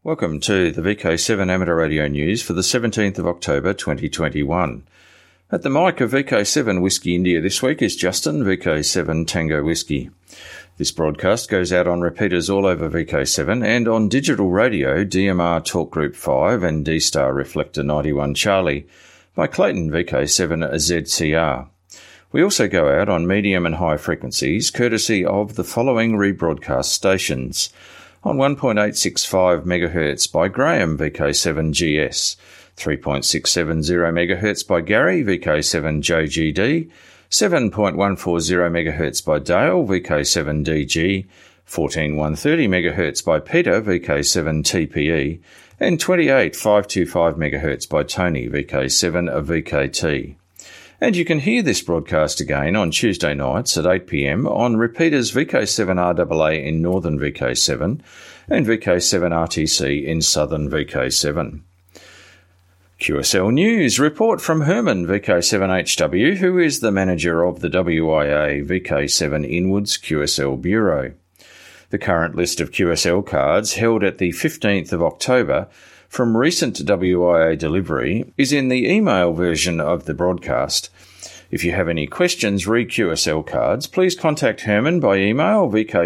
Welcome to the VK7 Amateur Radio News for the 17th of October 2021. At the mic of VK7 Whiskey India this week is Justin, VK7 Tango Whiskey. This broadcast goes out on repeaters all over VK7 and on digital radio DMR Talk Group 5 and D-Star Reflector 91 Charlie by Clayton VK7 ZCR. We also go out on medium and high frequencies courtesy of the following rebroadcast stations. On 1.865 MHz by Graham VK7GS, 3.670 MHz by Gary VK7JGD, 7.140 MHz by Dale VK7DG, 14130 MHz by Peter VK7TPE, and 28525 MHz by Tony VK7VKT. And you can hear this broadcast again on Tuesday nights at 8 p.m. on repeaters VK7RAA in northern VK7 and VK7RTC in southern VK7. QSL News report from Herman VK7HW, who is the manager of the WIA VK7 Inwards QSL Bureau. The current list of QSL cards held at the 15th of October from recent WIA delivery is in the email version of the broadcast. If you have any questions re QSL cards, please contact Herman by email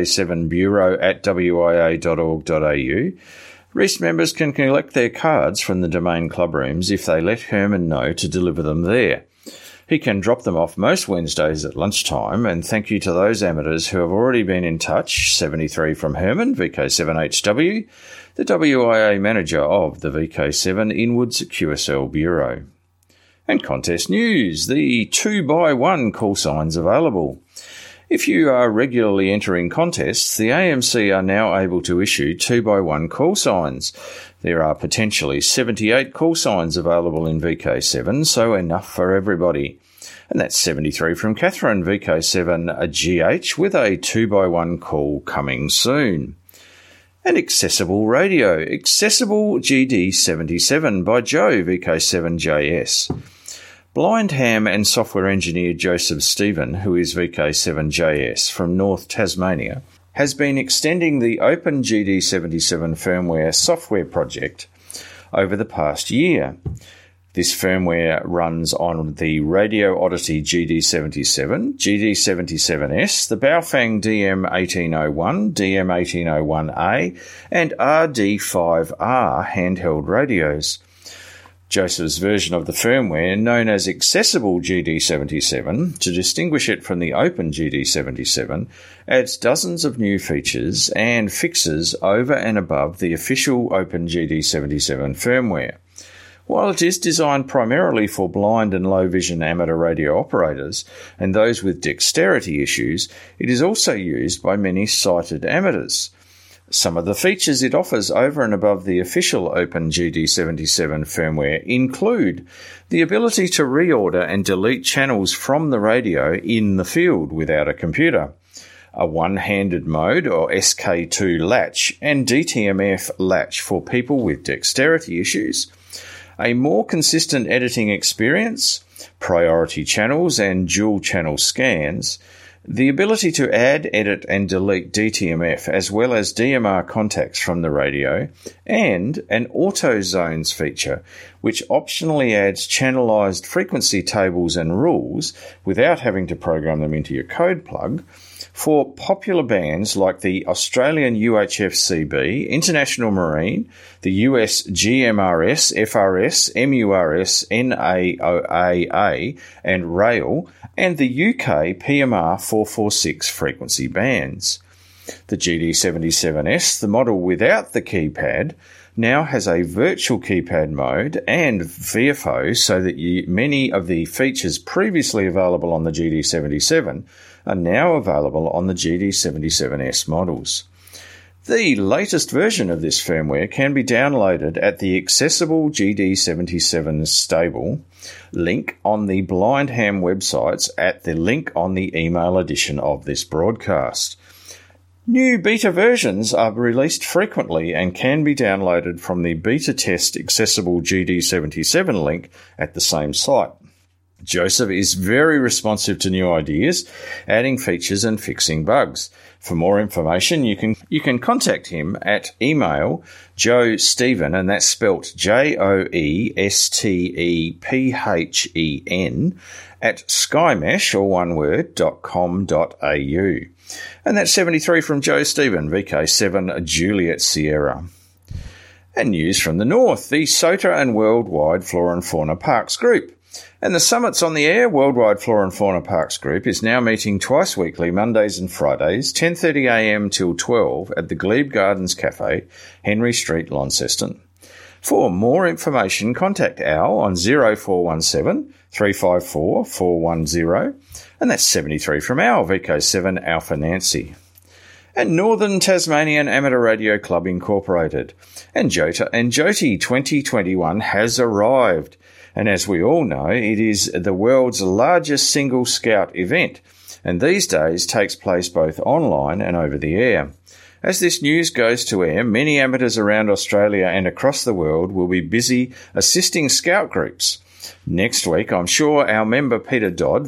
vk7bureau@wia.org.au. Rest members can collect their cards from the domain club rooms if they let Herman know to deliver them there. He can drop them off most Wednesdays at lunchtime, and thank you to those amateurs who have already been in touch. 73 from Herman, VK7HW, the WIA manager of the VK7 Inwards QSL Bureau. And contest news, the 2x1 call signs available. If you are regularly entering contests, the AMC are now able to issue 2x1 call signs. There are potentially 78 call signs available in VK7, so enough for everybody. And that's 73 from Catherine, VK7GH, with a 2x1 call coming soon. And Accessible Radio, Accessible GD77 by Joe, VK7JS. Blind ham and software engineer Joseph Stephen, who is VK7JS from North Tasmania, has been extending the Open GD77 firmware software project over the past year. This firmware runs on the Radio Oddity GD77, GD77S, the Baofeng DM1801, DM1801A, and RD5R handheld radios. Joseph's version of the firmware, known as Accessible GD77, to distinguish it from the Open GD77, adds dozens of new features and fixes over and above the official Open GD77 firmware. While it is designed primarily for blind and low vision amateur radio operators and those with dexterity issues, it is also used by many sighted amateurs. Some of the features it offers over and above the official Open GD77 firmware include the ability to reorder and delete channels from the radio in the field without a computer, a one-handed mode or SK2 latch and DTMF latch for people with dexterity issues, a more consistent editing experience, priority channels and dual channel scans, the ability to add, edit and delete DTMF as well as DMR contacts from the radio, and an auto zones feature which optionally adds channelized frequency tables and rules without having to program them into your code plug for popular bands like the Australian UHF-CB, International Marine, the US GMRS, FRS, MURS, NAOAA and RAIL, and the UK PMR 446 frequency bands. The GD77S, the model without the keypad, now has a virtual keypad mode and VFO so that many of the features previously available on the GD77 are now available on the GD77S models. The latest version of this firmware can be downloaded at the Accessible GD77 stable link on the Blind Ham websites at the link on the email edition of this broadcast. New beta versions are released frequently and can be downloaded from the beta test Accessible GD77 link at the same site. Joseph is very responsive to new ideas, adding features and fixing bugs. For more information, you can contact him at email joestephen, and that's spelt JOESTEPHEN, at skymesh, or one word, .com.au. And that's 73 from Joe Stephen, VK7 Juliet Sierra. And news from the north, the SOTA and Worldwide Flora and Fauna Parks Group. And the Summits on the Air Worldwide Flora and Fauna Parks Group is now meeting twice weekly, Mondays and Fridays, 10:30am till 12 at the Glebe Gardens Cafe, Henry Street, Launceston. For more information, contact Al on 0417 354 410, and that's 73 from Al, VK7 Alpha Nancy. And Northern Tasmanian Amateur Radio Club Incorporated. And Jota and Joti 2021 has arrived. And as we all know, it is the world's largest single Scout event, and these days takes place both online and over the air. As this news goes to air, many amateurs around Australia and across the world will be busy assisting Scout groups. Next week, I'm sure our member Peter Dodd,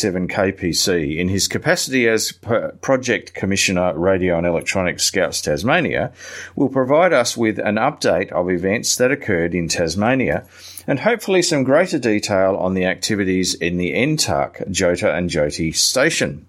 VK7KPC, in his capacity as Project Commissioner Radio and Electronics Scouts Tasmania, will provide us with an update of events that occurred in Tasmania and hopefully some greater detail on the activities in the NTARC Jota and Joti station.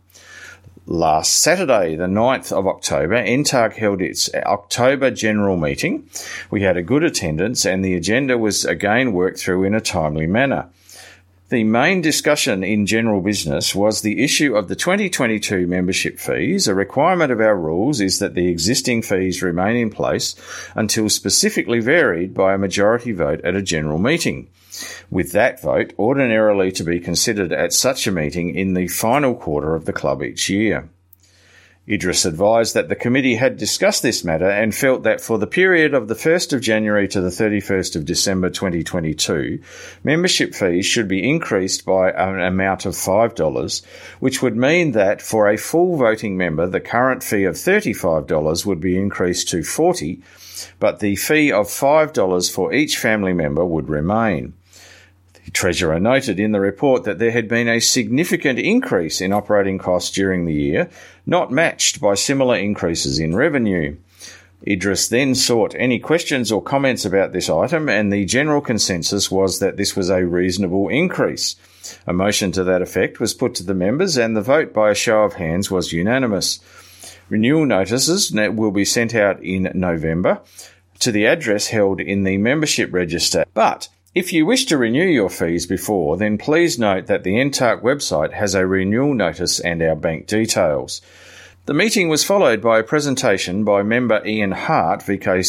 Last Saturday, the 9th of October, NTARC held its October General Meeting. We had a good attendance and the agenda was again worked through in a timely manner. The main discussion in general business was the issue of the 2022 membership fees. A requirement of our rules is that the existing fees remain in place until specifically varied by a majority vote at a general meeting, with that vote ordinarily to be considered at such a meeting in the final quarter of the club each year. Idris advised that the committee had discussed this matter and felt that for the period of the 1st of January to the 31st of December 2022, membership fees should be increased by an amount of $5, which would mean that for a full voting member, the current fee of $35 would be increased to $40, but the fee of $5 for each family member would remain. The Treasurer noted in the report that there had been a significant increase in operating costs during the year, not matched by similar increases in revenue. Idris then sought any questions or comments about this item, and the general consensus was that this was a reasonable increase. A motion to that effect was put to the members, and the vote by a show of hands was unanimous. Renewal notices will be sent out in November to the address held in the membership register, but if you wish to renew your fees before, then please note that the NTARC website has a renewal notice and our bank details. The meeting was followed by a presentation by member Ian Hart,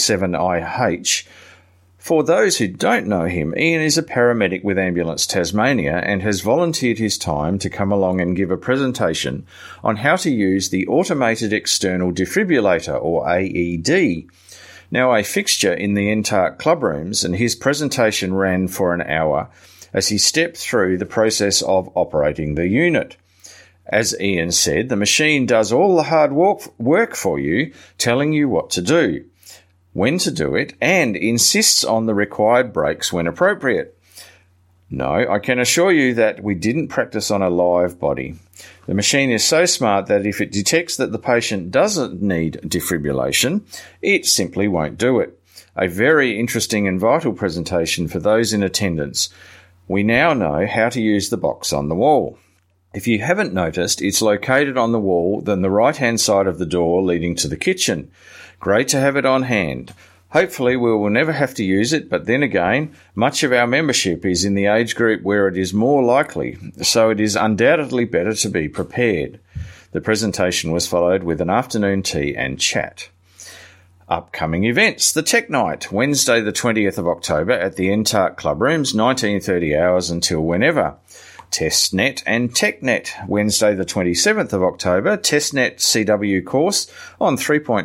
VK7IH. For those who don't know him, Ian is a paramedic with Ambulance Tasmania and has volunteered his time to come along and give a presentation on how to use the Automated External Defibrillator, or AED, now a fixture in the NTARC club rooms, and his presentation ran for an hour as he stepped through the process of operating the unit. As Ian said, the machine does all the hard work for you, telling you what to do, when to do it, and insists on the required breaks when appropriate. No, I can assure you that we didn't practice on a live body. The machine is so smart that if it detects that the patient doesn't need defibrillation, it simply won't do it. A very interesting and vital presentation for those in attendance. We now know how to use the box on the wall. If you haven't noticed, it's located on the wall on the right-hand side of the door leading to the kitchen. Great to have it on hand. Hopefully we will never have to use it, but then again, much of our membership is in the age group where it is more likely, so it is undoubtedly better to be prepared. The presentation was followed with an afternoon tea and chat. Upcoming events. The Tech Night, Wednesday the 20th of October at the NTARC Club Rooms, 19:30 hours until whenever. TestNet and TechNet, Wednesday the 27th of October, TestNet CW course on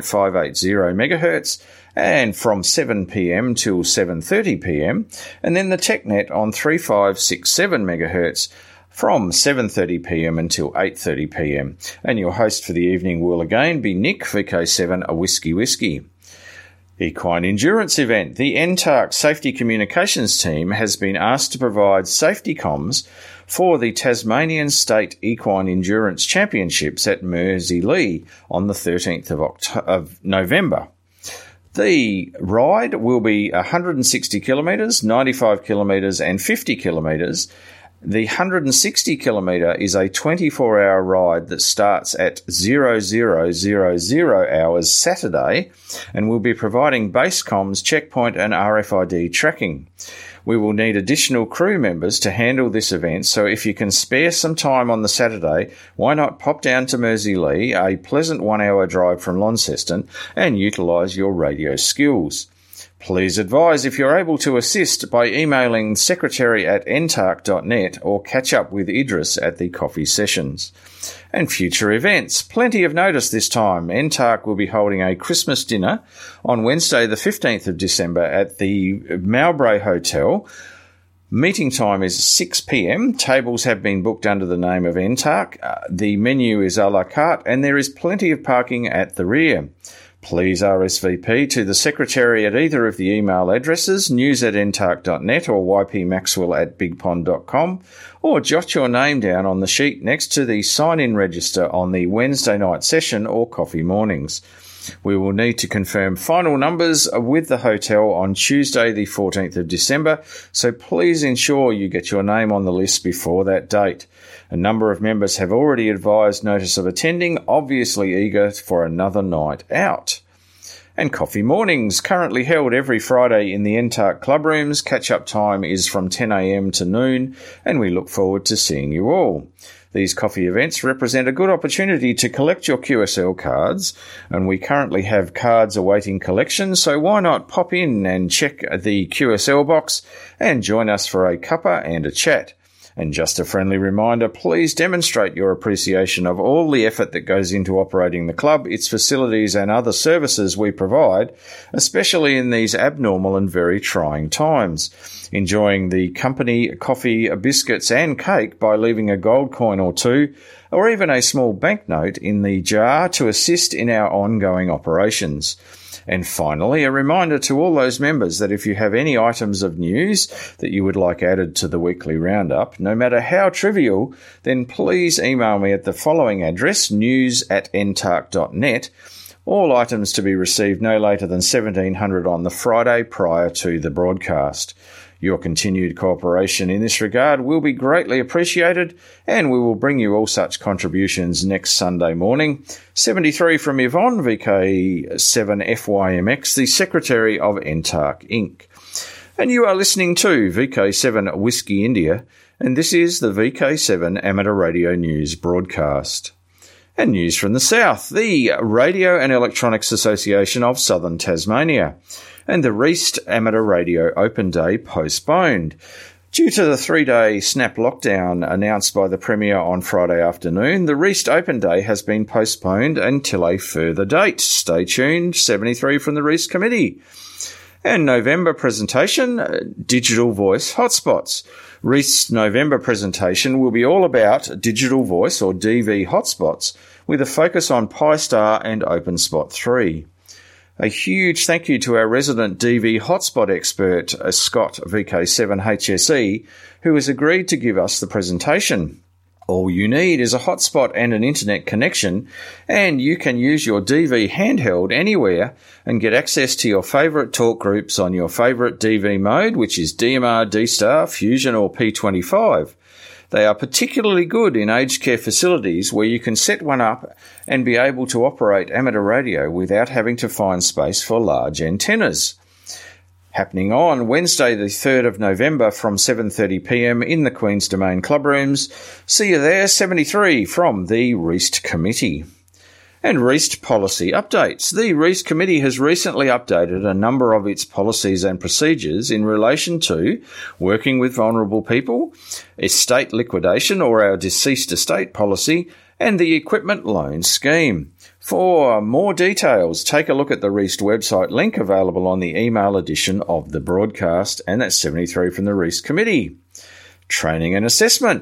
3.580 MHz and from 7pm till 7:30pm, and then the TechNet on 3567 MHz from 7:30pm until 8:30pm. And your host for the evening will again be Nick, VK7 A Whiskey. Equine Endurance Event. The NTARC Safety Communications Team has been asked to provide safety comms for the Tasmanian State Equine Endurance Championships at Merseylee on the 13th of November. The ride will be 160 kilometres, 95 kilometres and 50 kilometres. The 160 kilometre is a 24-hour ride that starts at 0000 hours Saturday and will be providing base comms, checkpoint and RFID tracking. We will need additional crew members to handle this event, so if you can spare some time on the Saturday, why not pop down to Merseylee, a pleasant 1-hour drive from Launceston, and utilise your radio skills. Please advise if you're able to assist by emailing secretary@ntarc.net or catch up with Idris at the coffee sessions. And future events. Plenty of notice this time. NTARC will be holding a Christmas dinner on Wednesday the 15th of December at the Mowbray Hotel. Meeting time is 6 p.m. Tables have been booked under the name of NTARC. The menu is a la carte and there is plenty of parking at the rear. Please RSVP to the Secretary at either of the email addresses, news@ntarc.net or ypmaxwell@bigpond.com, or jot your name down on the sheet next to the sign-in register on the Wednesday night session or coffee mornings. We will need to confirm final numbers with the hotel on Tuesday the 14th of December, so please ensure you get your name on the list before that date. A number of members have already advised notice of attending, obviously eager for another night out. And coffee mornings, currently held every Friday in the NTARC club rooms. Catch-up time is from 10 a.m. to noon, and we look forward to seeing you all. These coffee events represent a good opportunity to collect your QSL cards, and we currently have cards awaiting collection, so why not pop in and check the QSL box and join us for a cuppa and a chat. And just a friendly reminder, please demonstrate your appreciation of all the effort that goes into operating the club, its facilities and other services we provide, especially in these abnormal and very trying times. Enjoying the company, coffee, biscuits and cake by leaving a gold coin or two, or even a small banknote in the jar to assist in our ongoing operations. And finally, a reminder to all those members that if you have any items of news that you would like added to the weekly roundup, no matter how trivial, then please email me at the following address, news@ntarc.net. All items to be received no later than 1700 on the Friday prior to the broadcast. Your continued cooperation in this regard will be greatly appreciated, and we will bring you all such contributions next Sunday morning. 73 from Yvonne, VK7FYMX, the Secretary of NTARC Inc. And you are listening to VK7 Whiskey India, and this is the VK7 Amateur Radio News broadcast. And news from the south, the Radio and Electronics Association of Southern Tasmania and the Reist Amateur Radio Open Day postponed. Due to the 3-day snap lockdown announced by the Premier on Friday afternoon, the Reist Open Day has been postponed until a further date. Stay tuned, 73 from the Reist Committee. And November presentation, Digital Voice Hotspots. Reist's November presentation will be all about digital voice or DV hotspots with a focus on Pi-Star and OpenSpot 3. A huge thank you to our resident DV hotspot expert, Scott VK7HSE, who has agreed to give us the presentation. All you need is a hotspot and an internet connection, and you can use your DV handheld anywhere and get access to your favourite talk groups on your favourite DV mode, which is DMR, D-Star, Fusion or P25. They are particularly good in aged care facilities where you can set one up and be able to operate amateur radio without having to find space for large antennas. Happening on Wednesday the 3rd of November from 7:30 p.m. in the Queen's Domain Club Rooms. See you there, 73 from the Reist Committee. And Reist Policy Updates. The Reist Committee has recently updated a number of its policies and procedures in relation to working with vulnerable people, estate liquidation or our deceased estate policy, and the equipment loan scheme. For more details, take a look at the Reist website link available on the email edition of the broadcast, and that's 73 from the Reist Committee. Training and assessment.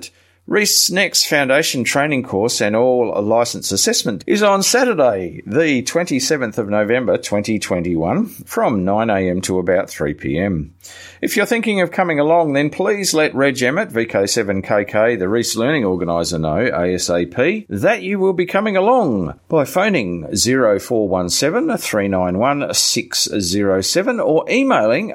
Reist's next foundation training course and all licence assessment is on Saturday, the 27th of November 2021 from 9 a.m. to about 3 p.m. If you're thinking of coming along, then please let Reg Emmett, VK7KK, the Reist Learning Organiser, know ASAP that you will be coming along by phoning 0417 391 607 or emailing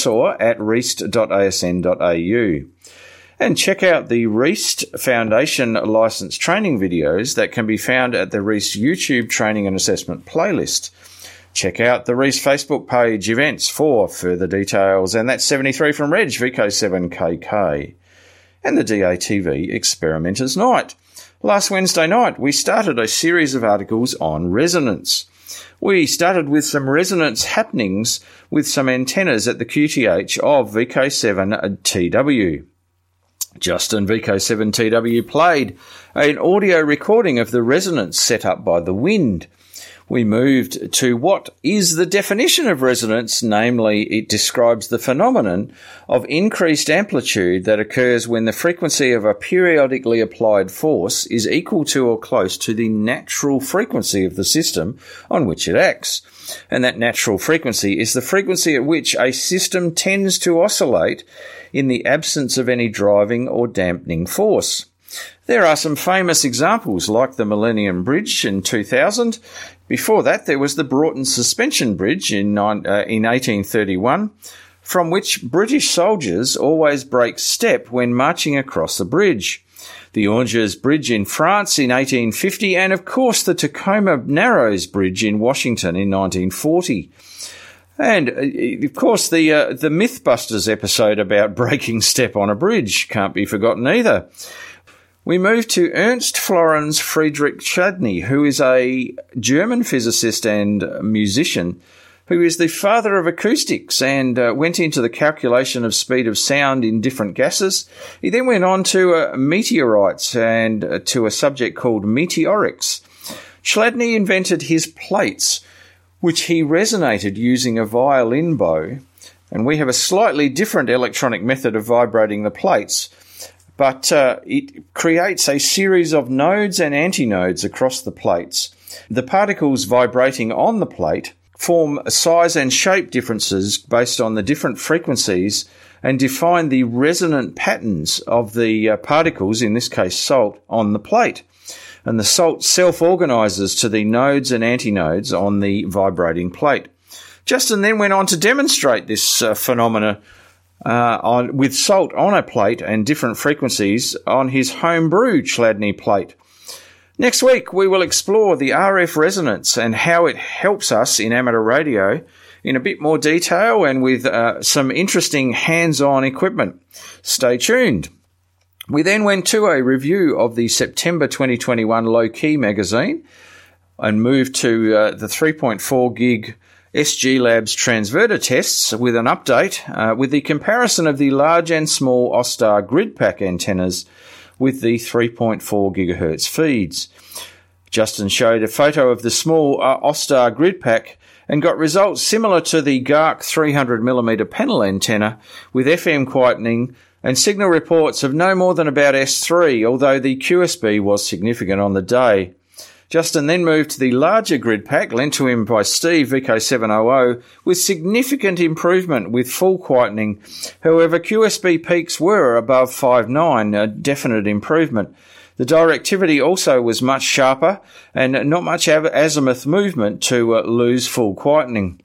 assessor@reist.asn.au. And check out the Reist Foundation Licence training videos that can be found at the Reist YouTube Training and Assessment playlist. Check out the Reist Facebook page events for further details. And that's 73 from Reg, VK7KK. And the DATV Experimenters Night. Last Wednesday night, we started a series of articles on resonance. We started with some resonance happenings with some antennas at the QTH of VK7TW. Justin, VK7TW, played an audio recording of the resonance set up by the wind. We moved to what is the definition of resonance, namely it describes the phenomenon of increased amplitude that occurs when the frequency of a periodically applied force is equal to or close to the natural frequency of the system on which it acts. And that natural frequency is the frequency at which a system tends to oscillate in the absence of any driving or dampening force. There are some famous examples like the Millennium Bridge in 2000. Before that, there was the Broughton Suspension Bridge in 1831, from which British soldiers always break step when marching across the bridge. The Angers Bridge in France in 1850, and of course the Tacoma Narrows Bridge in Washington in 1940. And, of course, the Mythbusters episode about breaking step on a bridge can't be forgotten either. We move to Ernst Florenz Friedrich Chladni, who is a German physicist and musician who is the father of acoustics and went into the calculation of speed of sound in different gases. He then went on to meteorites and to a subject called meteorics. Chladni invented his plates, which he resonated using a violin bow, and we have a slightly different electronic method of vibrating the plates, but it creates a series of nodes and antinodes across the plates. The particles vibrating on the plate form size and shape differences based on the different frequencies and define the resonant patterns of the particles, in this case salt, on the plate. And the salt self-organises to the nodes and antinodes on the vibrating plate. Justin then went on to demonstrate this phenomena with salt on a plate and different frequencies on his homebrew Chladni plate. Next week, we will explore the RF resonance and how it helps us in amateur radio in a bit more detail and with some interesting hands-on equipment. Stay tuned. We then went to a review of the September 2021 Low Key magazine and moved to the 3.4 gig SG Labs transverter tests with an update with the comparison of the large and small Ostar grid pack antennas with the 3.4 gigahertz feeds. Justin showed a photo of the small Ostar grid pack and got results similar to the GARC 300mm panel antenna with FM quietening and signal reports of no more than about S3, although the QSB was significant on the day. Justin then moved to the larger grid pack lent to him by Steve, VK700, with significant improvement with full quietening. However, QSB peaks were above 5.9, a definite improvement. The directivity also was much sharper and not much azimuth movement to lose full quietening.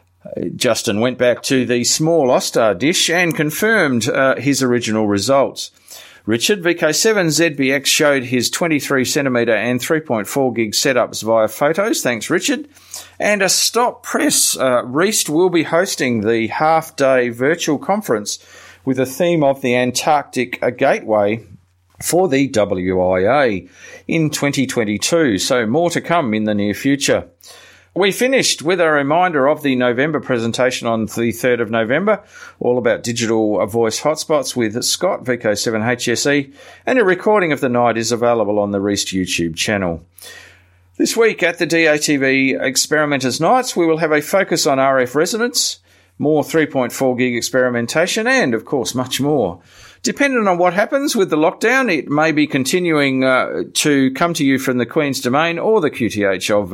Justin went back to the small Ostar dish and confirmed his original results. Richard, VK7ZBX, showed his 23cm and 3.4 gig setups via photos. Thanks, Richard. And a stop press. Reist will be hosting the half-day virtual conference with a theme of the Antarctic Gateway for the WIA in 2022. So more to come in the near future. We finished with a reminder of the November presentation on the 3rd of November, all about digital voice hotspots with Scott, VK7HSE, and a recording of the night is available on the Reist YouTube channel. This week at the DATV Experimenters Nights, we will have a focus on RF resonance, more 3.4 gig experimentation, and, of course, much more. Depending on what happens with the lockdown, it may be continuing to come to you from the Queen's Domain or the QTH of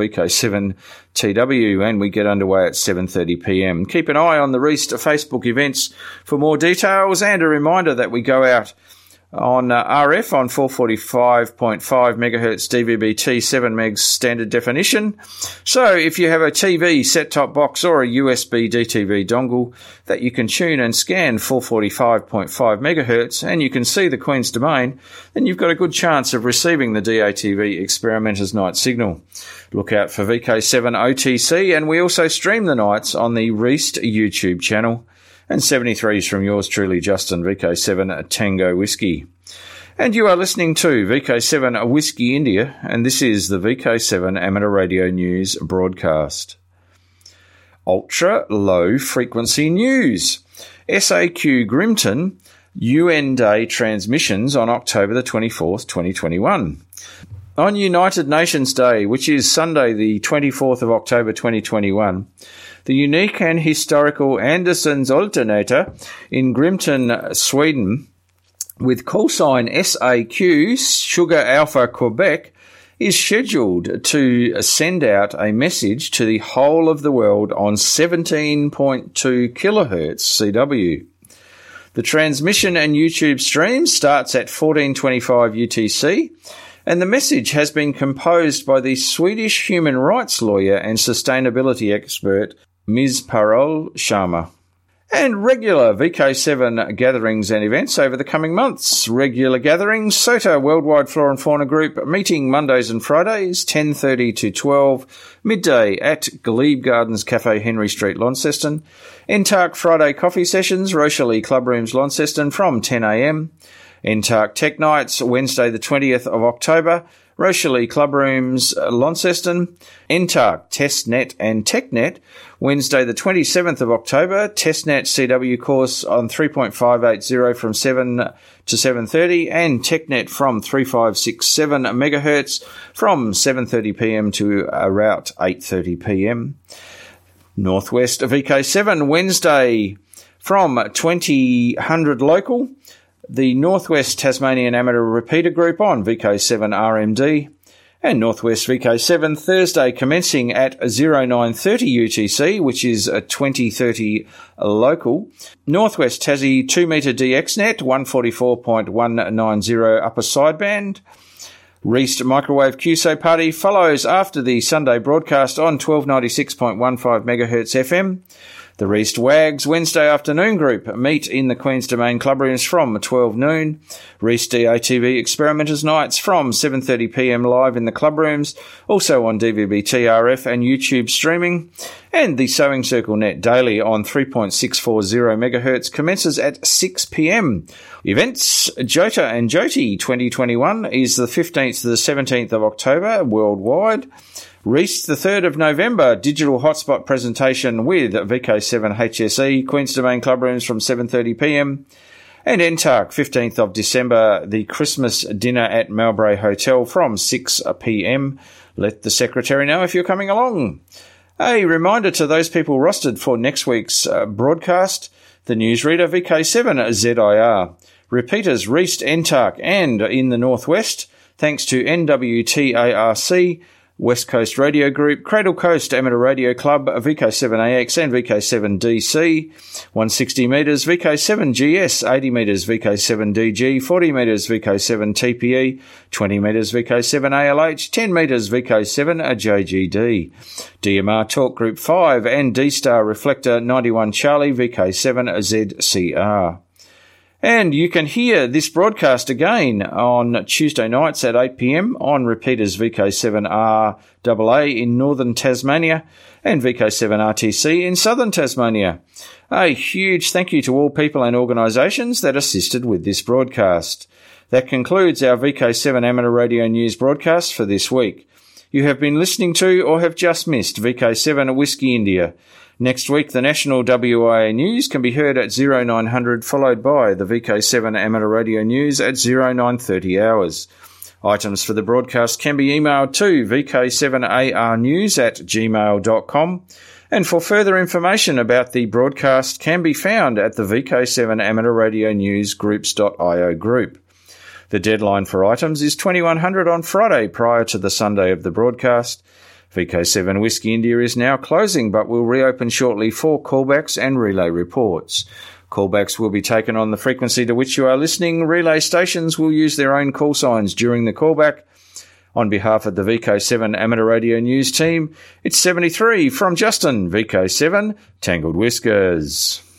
VK7TW, and we get underway at 7:30pm. Keep an eye on the Reist Facebook events for more details, and a reminder that we go out on RF on 445.5 MHz DVB-T 7 megs standard definition. So if you have a TV, set-top box or a USB DTV dongle that you can tune and scan 445.5 MHz and you can see the Queen's Domain, then you've got a good chance of receiving the DATV Experimenter's Night signal. Look out for VK7 OTC, and we also stream the nights on the Reist YouTube channel. And 73s from yours truly, Justin, VK7 Tango Whiskey. And you are listening to VK7 Whiskey India, and this is the VK7 Amateur Radio News broadcast. Ultra Low Frequency News. SAQ Grimton UN Day transmissions on October the 24th, 2021. On United Nations Day, which is Sunday the 24th of October 2021, the unique and historical Anderson's alternator in Grimton, Sweden, with call sign SAQ, Sugar Alpha Quebec, is scheduled to send out a message to the whole of the world on 17.2 kilohertz CW. The transmission and YouTube stream starts at 14:25 UTC, and the message has been composed by the Swedish human rights lawyer and sustainability expert Ms. Parol Sharma. And regular VK7 gatherings and events over the coming months. Regular gatherings, SOTA Worldwide Flora and Fauna Group, meeting Mondays and Fridays, 10:30 to 12, midday at Glebe Gardens Cafe, Henry Street, Launceston. NTARC Friday coffee sessions, Rochalie Club Rooms, Launceston from 10am. NTARC Tech Nights, Wednesday the 20th of October, Rochalie Club Rooms, Launceston. NTARC Testnet and TechNet, Wednesday the 27th of October, Testnet CW course on 3.580 from 7 to 7:30, and TechNet from 3567 MHz from 7:30pm to about 8:30pm. Northwest VK7, Wednesday from 2000 local, the Northwest Tasmanian Amateur Repeater Group on VK7 RMD, and Northwest VK7 Thursday commencing at 0930 UTC, which is a 2030 local. Northwest Tassie 2 metre DXnet, 144.190 upper sideband. Reist Microwave QSO Party follows after the Sunday broadcast on 1296.15 MHz FM. The Reist Wags Wednesday afternoon group meet in the Queen's Domain Club Rooms from 12 noon. Reist DATV Experimenters Nights from 7:30pm live in the club rooms, also on DVB-T RF and YouTube streaming. And the Sewing Circle Net daily on 3.640 MHz commences at 6pm. Events, Jota and Joti 2021 is the 15th to the 17th of October worldwide. Reist the 3rd of November, digital hotspot presentation with VK7 HSE, Queen's Domain Club Rooms from 7:30pm. And NTARC 15th of December, the Christmas dinner at Mowbray Hotel from 6pm. Let the secretary know if you're coming along. A reminder to those people rostered for next week's broadcast, the newsreader VK7 ZIR. Repeaters Reist, NTARC and in the Northwest, thanks to NWTARC, West Coast Radio Group, Cradle Coast Amateur Radio Club, VK7AX and VK7DC, 160 metres, VK7GS, 80 metres, VK7DG, 40 metres, VK7TPE, 20 metres, VK7ALH, 10 metres, VK7JGD, DMR Talk Group 5 and D-Star Reflector 91 Charlie, VK7ZCR. And you can hear this broadcast again on Tuesday nights at 8pm on repeaters VK7RAA in northern Tasmania and VK7RTC in southern Tasmania. A huge thank you to all people and organisations that assisted with this broadcast. That concludes our VK7 Amateur Radio News broadcast for this week. You have been listening to or have just missed VK7 Whiskey India. Next week, the national WIA news can be heard at 0900, followed by the VK7 Amateur Radio News at 0930 hours. Items for the broadcast can be emailed to vk7arnews@gmail.com, And for further information about the broadcast can be found at the VK7 Amateur Radio News Groups.io group. The deadline for items is 2100 on Friday prior to the Sunday of the broadcast. VK7 Whiskey India is now closing but will reopen shortly for callbacks and relay reports. Callbacks will be taken on the frequency to which you are listening. Relay stations will use their own call signs during the callback. On behalf of the VK7 Amateur Radio News team, it's 73 from Justin, VK7, Tangled Whiskers.